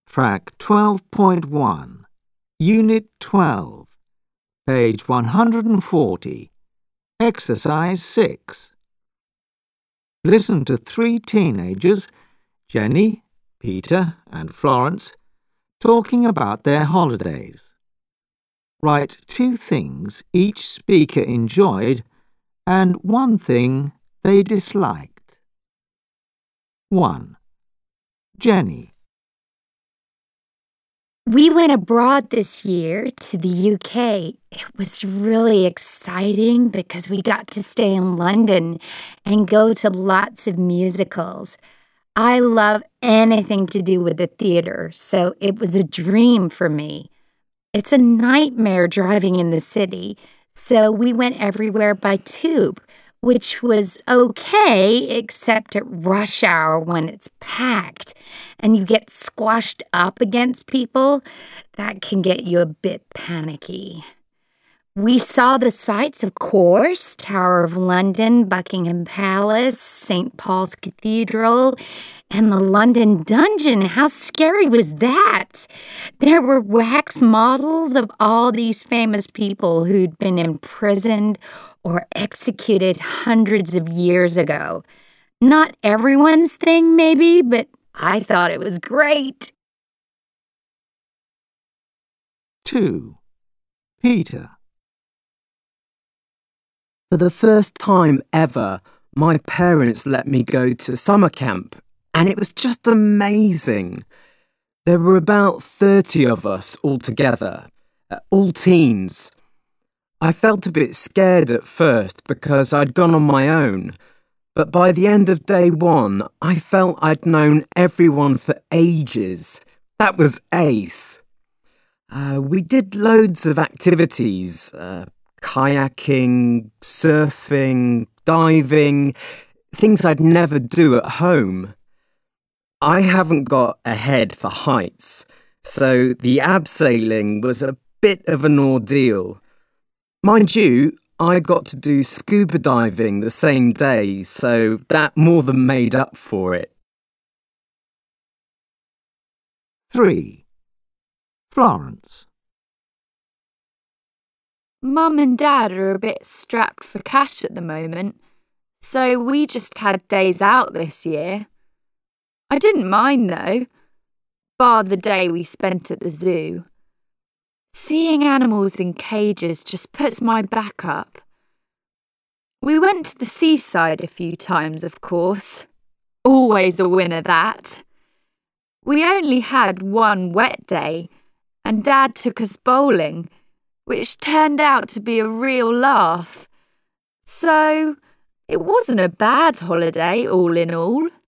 Track 12.1, Unit 12, page 140, Exercise 6. Listen to 3 teenagers, Jenny, Peter and Florence, talking about their holidays. Write 2 things each speaker enjoyed and 1 thing they disliked. 1. Jenny. We went abroad this year to the UK. It was really exciting because we got to stay in London and go to lots of musicals. I love anything to do with the theater, so it was a dream for me. It's a nightmare driving in the city, so we went everywhere by tube, which was okay, except at rush hour when it's packed and you get squashed up against people. That can get you a bit panicky. We saw the sights, of course, Tower of London, Buckingham Palace, St. Paul's Cathedral, and the London Dungeon. How scary was that? There were wax models of all these famous people who'd been imprisoned or executed hundreds of years ago. Not everyone's thing, maybe, but I thought it was great. 2. Peter. For the first time ever, my parents let me go to summer camp, and it was just amazing. There were about 30 of us all together, all teens. I felt a bit scared at first because I'd gone on my own, but by the end of day 1, I felt I'd known everyone for ages. That was ace. We did loads of activities, kayaking, surfing, diving, things I'd never do at home. I haven't got a head for heights, so the abseiling was a bit of an ordeal. Mind you, I got to do scuba diving the same day, so that more than made up for it. 3. Florence. Mum and Dad are a bit strapped for cash at the moment, so we just had days out this year. I didn't mind though, bar the day we spent at the zoo. Seeing animals in cages just puts my back up. We went to the seaside a few times, of course. Always a winner, that. We only had 1 wet day, and Dad took us bowling, which turned out to be a real laugh. So, it wasn't a bad holiday, all in all.